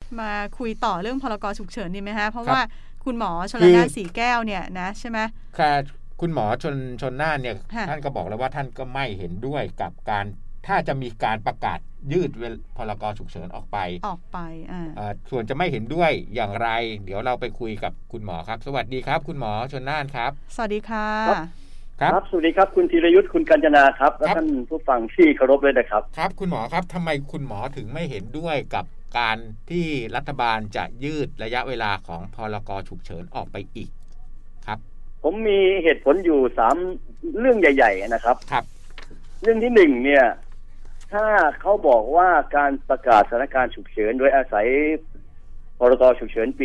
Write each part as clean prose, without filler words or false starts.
มาคุยต่อเรื่องพรกฉุกเฉินดีไหมฮะเพราะว่าคุณหมอชลนานสีแก้วเนี่ยนะใช่ไหมค่ะคุณหมอชนน่านเนี่ยท่านก็บอกแล้วว่าท่านก็ไม่เห็นด้วยกับการถ้าจะมีการประกาศยืดพรกฉุกเฉินออกไปส่วนจะไม่เห็นด้วยอย่างไรเดี๋ยวเราไปคุยกับคุณหมอครับสวัสดีครับคุณหมอชนน่านครับสวัสดีค่ะครับสวัสดีครับคุณธีรยุทธ์คุณกัญจนาครับและท่านผู้ฟังที่เคารพเลยนะครับครับคุณหมอครับทำไมคุณหมอถึงไม่เห็นด้วยกับการที่รัฐบาลจะยืดระยะเวลาของพรกฉุกเฉินออกไปอีกครับผมมีเหตุผลอยู่3เรื่องใหญ่ๆนะครับครับเรื่องที่1เนี่ยถ้าเขาบอกว่าการประกาศสถานการณ์ฉุกเฉินโดยอาศัยพรกฉุกเฉินปี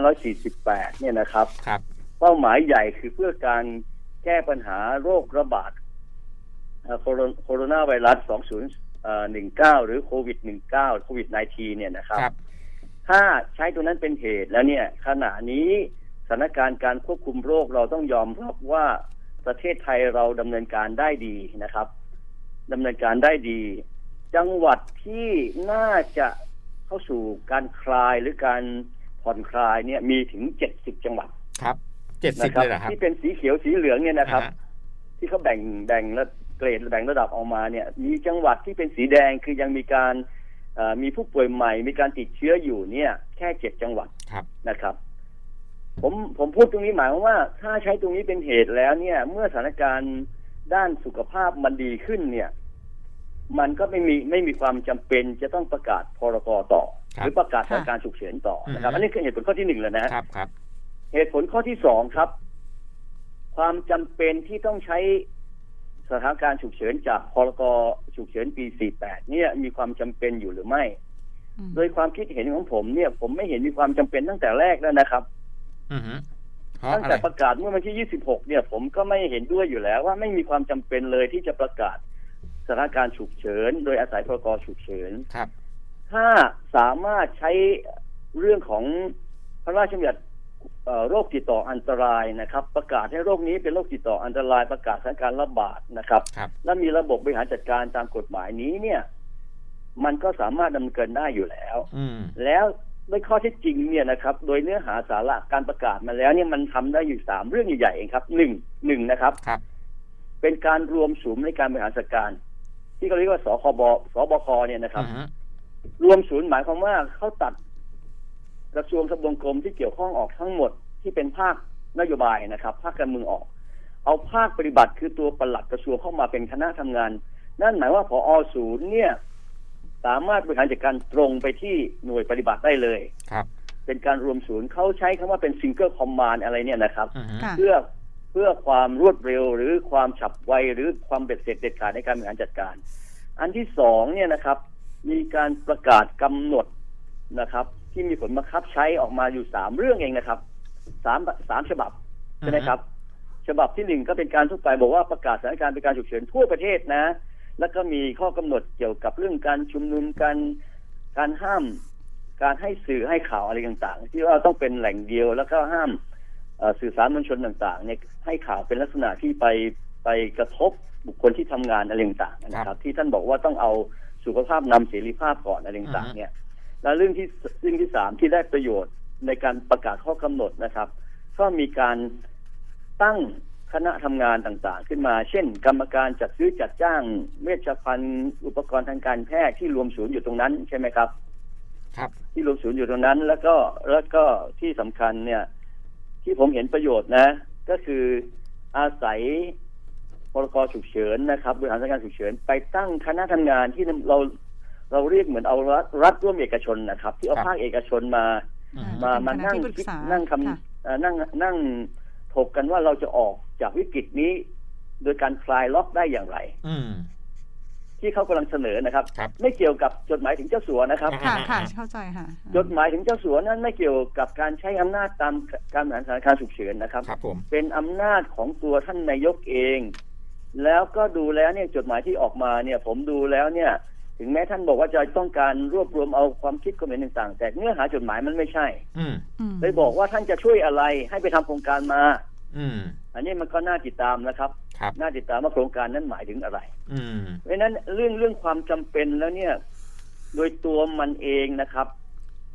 2548เนี่ยนะครับเป้าหมายใหญ่คือเพื่อการแก้ปัญหาโรคระบาดโคโรนาไวรัส2019หรือโควิด19โควิด-19เนี่ยนะครับถ้าใช้ตัวนั้นเป็นเหตุแล้วเนี่ยขณะนี้สถานการณ์การควบคุมโรคเราต้องยอมรับว่าประเทศไทยเราดำเนินการได้ดีนะครับดำเนินการได้ดีจังหวัดที่น่าจะเข้าสู่การคลายหรือการผ่อนคลายเนี่ยมีถึง70จังหวัดครับ70เลยเหรอครับที่เป็นสีเขียวสีเหลืองเนี่ยนะครับที่เขาแบ่งเกรดแบ่งระดับออกมาเนี่ยมีจังหวัดที่เป็นสีแดงคือยังมีการมีผู้ป่วยใหม่มีการติดเชื้ออยู่เนี่ยแค่7จังหวัดนะครับผมพูดตรงนี้หมายความว่าถ้าใช้ตรงนี้เป็นเหตุแล้วเนี่ยเมื่อสถานการณ์ด้านสุขภาพมันดีขึ้นเนี่ยมันก็ไม่มีความจำเป็นจะต้องประกาศพรกต่อหรือประกาศสถานการณ์ฉุกเฉินต่อนะครับอันนี้คือเหตุผลข้อที่1แล้วนะครับเหตุผลข้อที่2ครับความจำเป็นที่ต้องใช้สถานการณ์ฉุกเฉินจากพรกฉุกเฉินปี48เนี่ยมีความจำเป็นอยู่หรือไม่โดยความคิดเห็นของผมเนี่ยผมไม่เห็นมีความจำเป็นตั้งแต่แรกแล้วนะครับตั้งแต่ประกาศเมื่อวันที่26เนี่ยผมก็ไม่เห็นด้วยอยู่แล้วว่าไม่มีความจำเป็นเลยที่จะประกาศสถานการณ์ฉุกเฉินโดยอาศัยพรกฉุกเฉินถ้าสามารถใช้เรื่องของพระราชบัญญัติโรคติดต่ออันตรายนะครับประกาศให้โรคนี้เป็นโรคติดต่ออันตรายประกาศสถานการณ์ระบาดนะครับและมีระบบบริหารจัดการตามกฎหมายนี้เนี่ยมันก็สามารถดำเนินได้อยู่แล้วแล้วในข้อเท็จจริงเนี่ยนะครับโดยเนื้อหาสาระการประกาศมาแล้วเนี่ยมันทำได้อยู่3เรื่องใหญ่ๆเองครับ1นะครับเป็นการรวมศูนย์ในการบริหารจัดการที่เขาเรียกว่าสบคเนี่ยนะครับรวมศูนย์หมายความว่าเขาตัดกระทรวงทบวงกรมที่เกี่ยวข้องออกทั้งหมดที่เป็นภาคนโยบายนะครับภาคการเมืองออกเอาภาคปฏิบัติคือตัวปลัดกระทรวงเข้ามาเป็นคณะทำงานนั่นหมายว่าผอ.ศูนย์เนี่ยสามารถบริหารจัดการตรงไปที่หน่วยปฏิบัติได้เลยเป็นการรวมศูนย์เขาใช้คำว่าเป็น Single Command อะไรเนี่ยนะครับเพื่อความรวดเร็วหรือความฉับไวหรือความเบ็ดเสร็จเด็ดขาดในการบริหารจัดการอันที่2เนี่ยนะครับมีการประกาศกำหนดนะครับที่มีผลบังคับใช้ออกมาอยู่3เรื่องเองนะครับ3ฉบับใช่ไหมครับฉบับที่1ก็เป็นการทั่วไปบอกว่าประกาศสถานการณ์เป็นการฉุกเฉินทั่วประเทศนะแล้วก็มีข้อกำหนดเกี่ยวกับเรื่องการชุมนุมการห้ามการให้สื่อให้ข่าวอะไรต่างๆที่ว่าต้องเป็นแหล่งเดียวแล้วก็ห้ามสื่อสารมวลชนต่างๆเนี่ยให้ข่าวเป็นลักษณะที่ไปกระทบบุคคลที่ทำงานอะไรต่างๆนะครับที่ท่านบอกว่าต้องเอาสุขภาพนำเสรีภาพก่อนอะไรต่างๆเนี่ยและเรื่องที่3ที่ได้ประโยชน์ในการประกาศข้อกำหนดนะครับก็มีการตั้งคณะทำงานต่างๆขึ้นมาเช่นกรรมการจัดซื้อจัดจ้างเวชภัณฑ์อุปกรณ์ทางการแพทย์ที่รวมศูนย์อยู่ตรงนั้นใช่ไหมครับที่รวมศูนย์อยู่ตรงนั้นแล้วก็ที่สำคัญเนี่ยที่ผมเห็นประโยชน์นะก็คืออาศัยพรกฉุกเฉินนะครับบริหารจัดการฉุกเฉินไปตั้งคณะทำงานที่เราเรียกเหมือนเอารัฐร่วมเอกชนนะครับที่เอาภาคเอกชนมานั่งคิดนั่งถกกันว่าเราจะออกจากวิกฤตนี้โดยการคลายล็อกได้อย่างไรที่เขากำลังเสนอนะครับไม่เกี่ยวกับจดหมายถึงเจ้าสัวนะครับค่ะเข้าใจค่ะจดหมายถึงเจ้าสัวนั้นไม่เกี่ยวกับการใช้อำนาจตามการบริหารสถานการณ์ฉุกเฉินนะครับเป็นอำนาจของตัวท่านนายกเองแล้วก็ดูแล้วเนี่ยจดหมายที่ออกมาเนี่ยผมดูแล้วเนี่ยถึงแม้ท่านบอกว่าจะต้องการรวบรวมเอาความคิดความเห็นต่างๆแต่เนื้อหาจดหมายมันไม่ใช่เลยบอกว่าท่านจะช่วยอะไรให้ไปทำโครงการมาอันนี้มันก็น่าติดตามนะครับน่าติดตามว่าโครงการนั้นหมายถึงอะไรเพราะฉะนั้นเรื่องความจำเป็นแล้วเนี่ยโดยตัวมันเองนะครับ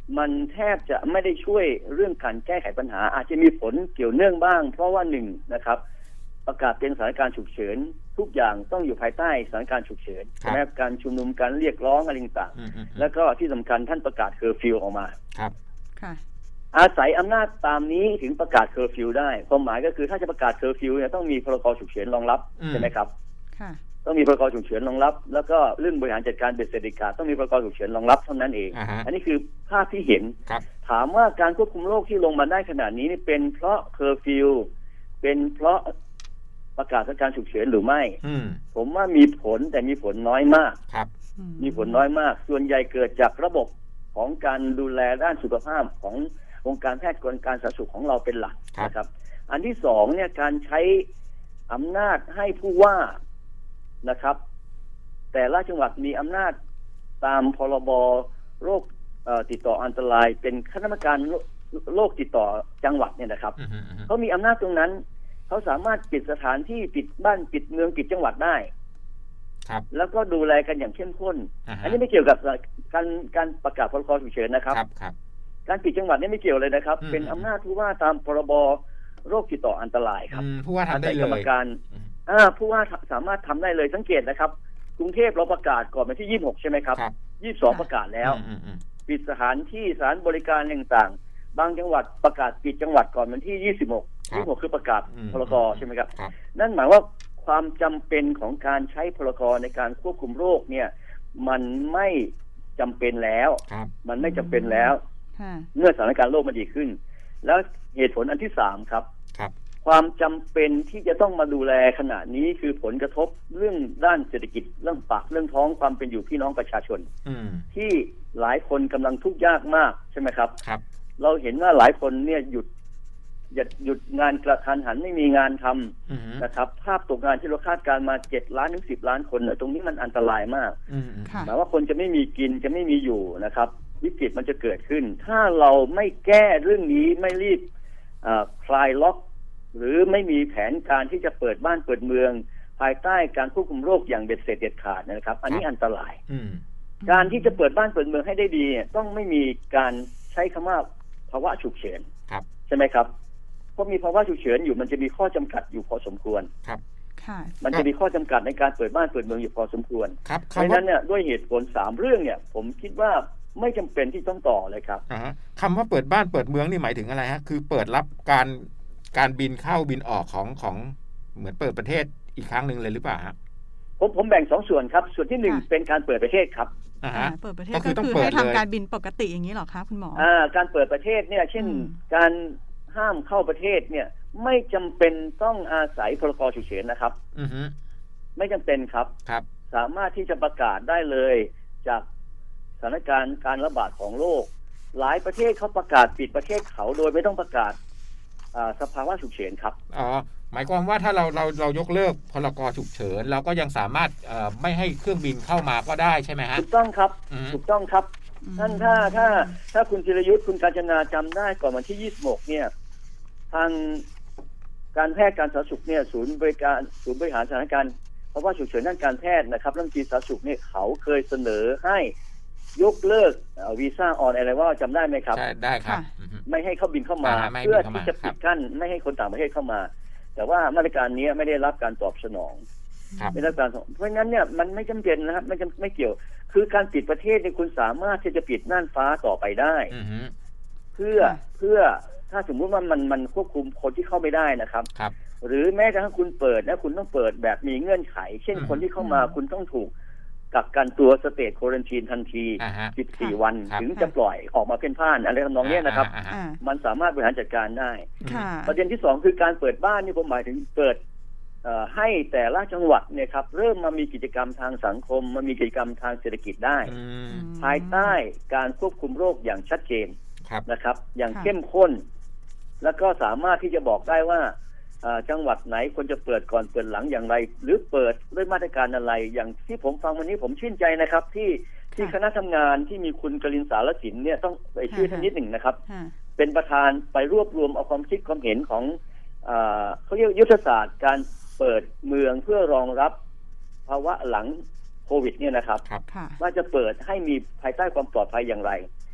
มันแทบจะไม่ได้ช่วยเรื่องการแก้ไขปัญหาอาจจะมีผลเกี่ยวเนื่องบ้างเพราะว่าหนึ่งนะครับประกาศเป็นสถานการณ์ฉุกเฉินทุกอย่างต้องอยู่ภายใต้สถานการณ์ฉุกเฉินใช่ไหมการชุมนุมการเรียกร้องอะไรต่างๆแล้วก็ที่สำคัญท่านประกาศเคอร์ฟิวออกมาครับอาศัยอำนาจตามนี้ถึงประกาศเคอร์ฟิวได้ความหมายก็คือถ้าจะประกาศเคอร์ฟิวเนี่ยต้องมีพรกฉุกเฉินรองรับใช่ไหมครับต้องมีพรกฉุกเฉินรองรับแล้วก็เรื่องบริหารจัดการเบ็ดเสร็จเด็ดขาดต้องมีพรกฉุกเฉินรองรับเท่านั้นเองอันนี้คือภาพที่เห็นถามว่าการควบคุมโรคที่ลงมาได้ขนาดนี้นี่เป็นเพราะเคอร์ฟิวเป็นเพราะประกาศสถานการณ์ฉุกเฉินหรือไม่ผมว่ามีผลแต่มีผลน้อยมากมีผลน้อยมากส่วนใหญ่เกิดจากระบบของการดูแลด้านสุขภาพขององค์การแพทย์กรมการสาธารณสุขของเราเป็นหลักนะครับอันที่สองเนี่ยการใช้อำนาจให้ผู้ว่านะครับแต่ละจังหวัดมีอำนาจตามพรบโรคติดต่ออันตรายเป็นคณะกรรมการโรคติดต่อจังหวัดเนี่ยนะครับเขามีอำนาจตรงนั้นเขาสามารถปิดสถานที่ปิดบ้านปิดเมืองปิดจังหวัดได้แล้วก็ดูแลกันอย่างเข้มข้นอันนี้ไม่เกี่ยวกับการประกาศพรกฉุกเฉินนะครับการปิดจังหวัดนี่ไม่เกี่ยวเลยนะครับเป็นอำนาจผู้ว่าตามพรบโรคติดต่ออันตรายครับผู้ว่าทำได้เลยกรรมการผู้ว่าสามารถทำได้เลยสังเกตนะครับกรุงเทพเราประกาศก่อนวันที่26ใช่ไหมครับ22ประกาศแล้วปิดสถานที่สถานบริการต่างๆบางจังหวัดประกาศปิดจังหวัดก่อนวันที่26คือประกาศพรกใช่ไหมครับนั่นหมายว่าความจำเป็นของการใช้พรกในการควบคุมโรคเนี่ยมันไม่จำเป็นแล้วมันไม่จำเป็นแล้วเมื่อสถานการณ์โรคมันดีขึ้นแล้วเหตุผลอันที่3ครับความจำเป็นที่จะต้องมาดูแลขณะนี้คือผลกระทบเรื่องด้านเศรษฐกิจเรื่องปากเรื่องท้องความเป็นอยู่พี่น้องประชาชนที่หลายคนกำลังทุกข์ยากมากใช่ไหมครับเราเห็นว่าหลายคนเนี่ยหยุดงานกระทันหันไม่มีงานทำนะครับภาพตกงานที่เราคาดการมา7 ล้านถึง10 ล้านคนตรงนี้มันอันตรายมากหมายว่าคนจะไม่มีกินจะไม่มีอยู่นะครับวิกฤตมันจะเกิดขึ้นถ้าเราไม่แก้เรื่องนี้ไม่รีบคลายล็อกหรือไม่มีแผนการที่จะเปิดบ้านเปิดเมืองภายใต้การควบคุมโรคอย่างเบ็ดเสร็จเด็ดขาดนะครับอันนี้อันตรายการที่จะเปิดบ้านเปิดเมืองให้ได้ดีต้องไม่มีการใช้คำว่าภาวะฉุกเฉินใช่ไหมครับเพราะมีภาวะฉุกเฉินอยู่มันจะมีข้อจำกัดอยู่พอสมควรมันจะมีข้อจำกัดในการเปิดบ้านเปิดเมืองอยู่พอสมควรเพราะฉะนั้นเนี่ยด้วยเหตุผล3เรื่องเนี่ยผมคิดว่าไม่จำเป็นที่ต้องต่อเลยครับคำว่าเปิดบ้านเปิดเมืองนี่หมายถึงอะไรฮะคือเปิดรับการบินเข้าบินออกของเหมือนเปิดประเทศอีกครั้งหนึ่งเลยหรือเปล่าฮะผมแบ่ง2ส่วนครับส่วนที่1เป็นการเปิดประเทศครับเปิดประเทศก็คือให้ทำการบินปกติอย่างนี้หรอคะคุณหมอการเปิดประเทศเนี่ยเช่นการห้ามเข้าประเทศเนี่ยไม่จำเป็นต้องอาศัยพรกฉุกเฉินนะครับไม่จำเป็นครับสามารถที่จะประกาศได้เลยจากสถานการณ์การระบาดของโรคหลายประเทศเขาประกาศปิดประเทศเขาโดยไม่ต้องประกาศสภาวะฉุกเฉินครับหมายความว่าถ้าเรายกเลิกพรกฉุกเฉินเราก็ยังสามารถไม่ให้เครื่องบินเข้ามาก็ได้ใช่ไหมฮะถูกต้องครับถูกต้องครับท่านถ้าคุณจิรยุทธ์คุณกาญจนาจำได้ก่อนวันที่26เนี่ยทางการแพทย์การสาธารณสุขเนี่ยศูนย์บริหารสถานการณ์ภาวะฉุกเฉินด้านการแพทย์นะครับรัฐมนตรีสาธารณสุขเนี่ยเขาเคยเสนอให้ยกเลิกวีซ่าออนอะไรว่าจำได้ไหมครับใช่ได้ครับไม่ให้เข้าบินเข้ามาเพื่อที่จะปิดกั้นไม่ให้คนต่างประเทศเข้ามาแต่ว่ามาตรการนี้ไม่ได้รับการตอบสนองไม่ได้รับการเพราะงั้นเนี่ยมันไม่จำเป็นนะครับไม่เกี่ยวคือการปิดประเทศเนี่ยคุณสามารถที่จะปิดน่านฟ้าต่อไปได้เพื่อถ้าสมมุติว่ามันควบคุมคนที่เข้าไม่ได้นะครับหรือแม้กระทั่งคุณเปิดนะคุณต้องเปิดแบบมีเงื่อนไขเช่นคนที่เข้ามาคุณต้องถูกกักกันตัวสเตทโควอรันทีนทันที14 วันถึงจะปล่อยออกมาเพ่นพ่านอะไรทำนองนี้นะครับมันสามารถบริหารจัดการได้ประเด็นที่2คือการเปิดบ้านนี่ผมหมายถึงเปิดให้แต่ละจังหวัดเนี่ยครับเริ่มมามีกิจกรรมทางสังคมมามีกิจกรรมทางเศรษฐกิจได้ภายใต้การควบคุมโรคอย่างชัดเจนนะครับอย่างเข้มข้นแล้วก็สามารถที่จะบอกได้ว่าจังหวัดไหนควรจะเปิดก่อนเปิดหลังอย่างไรหรือเปิดด้วยมาตรการอะไรอย่างที่ผมฟังวันนี้ผมชื่นใจนะครับที่คณะทำงานที่มีคุณกลินสารสินเนี่ยต้องไปชื่อท่านนิดหนึ่งนะครับเป็นประธานไปรวบรวมเอาความคิดความเห็นของเขาเรียกยุทธศาสตร์การเปิดเมืองเพื่อรองรับภาวะหลังโควิดเนี่ยนะครับว่าจะเปิดให้มีภายใต้ความปลอดภัยอย่างไร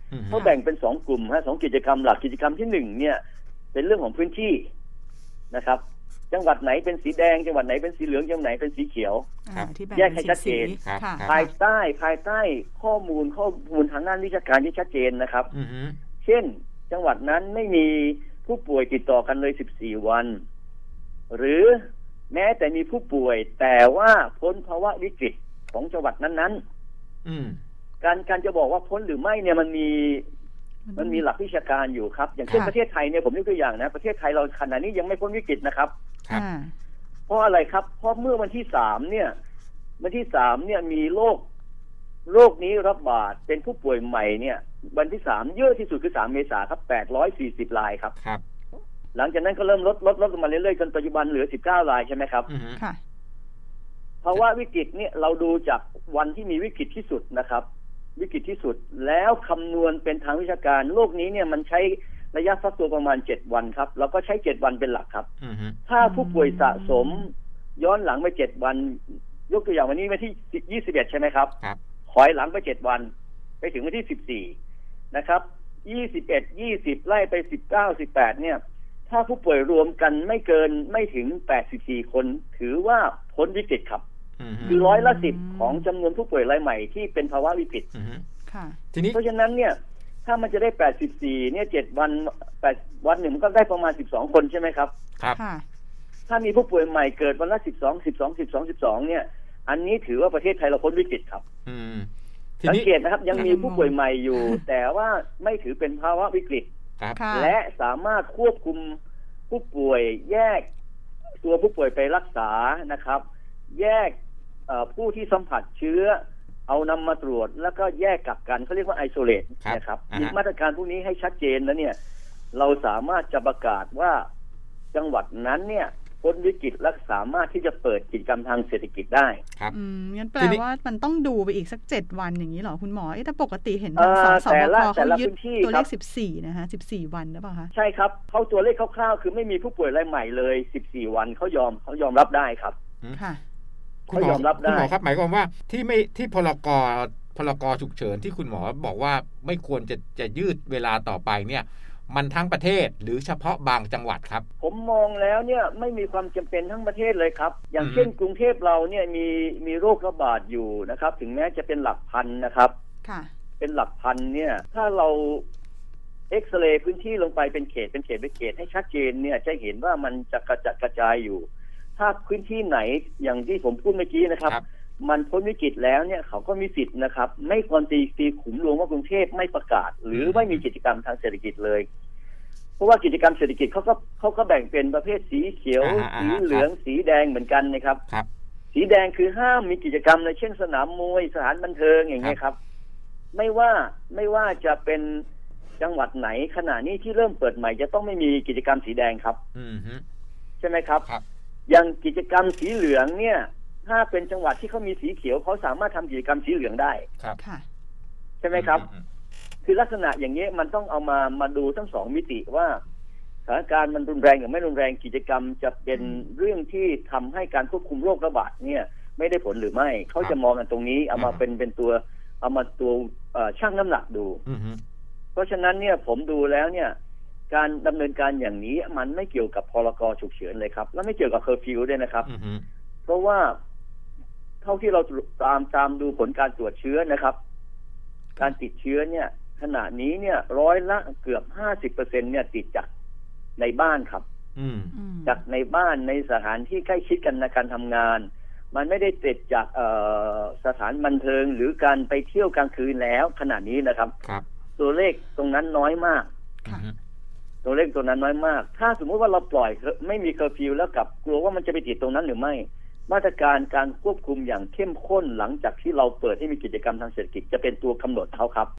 เขาแบ่งเป็น2กลุ่มฮะ2กิจกรรมหลักกิจกรรมที่1เนี่ยเป็นเรื่องของพื้นที่นะครับจังหวัดไหนเป็นสีแดงจังหวัดไหนเป็นสีเหลืองจังหวัดไหนเป็นสีเขียวแยกให้ชัดเจนภายใต้ข้อมูลทางด้านวิชาการที่ชัดเจนนะครับเช่นจังหวัดนั้นไม่มีผู้ป่วยติดต่อกันเลย14วันหรือแม้แต่มีผู้ป่วยแต่ว่าพ้นภาวะวิกฤตของจังหวัดนั้นๆการจะบอกว่าพ้นหรือไม่เนี่ยมันมีหลักวิชาการอยู่ครับอย่างเช่นประเทศไทยเนี่ยผมยกตัวอย่างนะประเทศไทยเราขณะนี้ยังไม่พ้นวิกฤตนะครับเพราะอะไรครับเพราะเมื่อวันที่3เนี่ยมีโรคนี้ระบาดเป็นผู้ป่วยใหม่เนี่ยวันที่3เยอะที่สุดคือ3เมษายนครับ840รายครับหลังจากนั้นก็เริ่มลดลงมาเรื่อยๆจนปัจจุบันเหลือ19รายใช่ไหมครับค่ะเพราะว่าวิกฤตเนี่ยเราดูจากวันที่มีวิกฤตที่สุดนะครับวิกฤตที่สุดแล้วคำนวณเป็นทางวิชาการโรคนี้เนี่ยมันใช้ระยะฟักตัวประมาณ7วันครับเราก็ใช้7วันเป็นหลักครับถ้าผู้ป่วยสะสมย้อนหลังไป7วันยกตัวอย่างวันนี้วันที่21ใช่ไหมครับถอยหลังไป7วันไปถึงวันที่14นะครับ21 20ไล่ไป19 18เนี่ยถ้าผู้ป่วยรวมกันไม่ถึง84คนถือว่าพ้นวิกฤตครับคือ10%ของจำนวนผู้ป่วยรายใหม่ที่เป็นภาวะวิกฤตทีนี้เพราะฉะนั้นเนี่ยถ้ามันจะได้84เนี่ย7วัน8วันหนึ่งมันก็ได้ประมาณ12คนใช่ไหมครับครับถ้ามีผู้ป่วยใหม่เกิดวันละ12เนี่ยอันนี้ถือว่าประเทศไทยเราพ้นวิกฤตครับสังเกตนะครับยังมีผู้ป่วยใหม่อยู่แต่ว่าไม่ถือเป็นภาวะวิกฤตและสามารถควบคุมผู้ป่วยแยกตัวผู้ป่วยไปรักษานะครับแยกผู้ที่สัมผัสเชื้อเอานำมาตรวจแล้วก็แยกกักกันเขาเรียกว่าไอโซเลตนะครับมีมาตรการพวกนี้ให้ชัดเจนแล้วเนี่ยเราสามารถจะประกาศว่าจังหวัดนั้นเนี่ยพ้นวิกฤตและสามารถที่จะเปิดกิจกรรมทางเศรษฐกิจได้ครับงั้นแปลว่ามันต้องดูไปอีกสัก7วันอย่างนี้เหรอคุณหมอถ้าปกติเห็นทางสบคเขายึดตัวเลข14นะคะ14วันหรือเปล่าคะใช่ครับเขาตัวเลขคร่าวๆคือไม่มีผู้ป่วยรายใหม่เลย14วันเขายอมรับได้ครับค่ะคุณหมอครับหมายความว่าที่พรกฉุกเฉินที่คุณหมอบอกว่าไม่ควรจะยืดเวลาต่อไปเนี่ยมันทั้งประเทศหรือเฉพาะบางจังหวัดครับผมมองแล้วเนี่ยไม่มีความจำเป็นทั้งประเทศเลยครับอย่างเช่นกรุงเทพเราเนี่ยมีโรคระบาดอยู่นะครับถึงแม้จะเป็นหลักพันนะครับค่ะเป็นหลักพันเนี่ยถ้าเราเอ็กซเรย์พื้นที่ลงไปเป็นเขตให้ชัดเจนเนี่ยจะเห็นว่ามันจะกระจายอยู่ถ้าพื้นที่ไหนอย่างที่ผมพูดเมื่อกี้นะครับมันพ้นวิกฤตแล้วเนี่ยเขาก็มีสิทธิ์นะครับไม่ควรตีขุมรวมว่ากรุงเทพไม่ประกาศหรือไม่มีกิจกรรมทางเศรษฐกิจเลยเพราะว่ากิจกรรมเศรษฐกิจเขาก็แบ่งเป็นประเภทสีเขียวสีเหลืองสีแดงเหมือนกันนะครับสีแดงคือห้ามมีกิจกรรมในเช่นสนามมวยสถานบันเทิงอย่างเงี้ยครับไม่ว่าจะเป็นจังหวัดไหนขณะนี้ที่เริ่มเปิดใหม่จะต้องไม่มีกิจกรรมสีแดงครับใช่ไหมครับอย่างกิจกรรมสีเหลืองเนี่ยถ้าเป็นจังหวัดที่เขามีสีเขียวเขาสามารถทำกิจกรรมสีเหลืองได้ครับใช่ไหมครับคือลักษณะอย่างนี้มันต้องเอามาดูทั้ง2มิติว่าสถานการณ์มันรุนแรงหรือไม่รุนแรงกิจกรรมจะเป็นเรื่องที่ทำให้การควบคุมโรคระบาดเนี่ยไม่ได้ผลหรือไม่เขาจะมองกันตรงนี้เอามาเป็นตัวเอามาตัวชั่งน้ำหนักดูเพราะฉะนั้นเนี่ยผมดูแล้วเนี่ยการดำเนินการอย่างนี้มันไม่เกี่ยวกับพรกฉุกเฉินเลยครับและไม่เกี่ยวกับเคอร์ฟิวด้วยนะครับเพราะว่าเท่าที่เราตามดูผลการตรวจเชื้อนะครับการติดเชื้อเนี่ยขณะนี้เนี่ยเกือบ 50% เนี่ยติดจากในบ้านครับจากในบ้านในสถานที่ใกล้ชิดกันในการทำงานมันไม่ได้ติดจากสถานบันเทิงหรือการไปเที่ยวกลางคืนแล้วขณะนี้นะครับตัวเลขตรงนั้นน้อยมากตัวเลขตัวนั้นน้อยมากถ้าสมมุติว่าเราปล่อยไม่มีเคอร์ฟิวแล้วกับกลัวว่ามันจะไปติดตรงนั้นหรือไม่มาตรการการควบคุมอย่างเข้มข้นหลังจากที่เราเปิดให้มีกิจกรรมทางเศรษฐกิจจะเป็นตัวกำหนดเขาครับ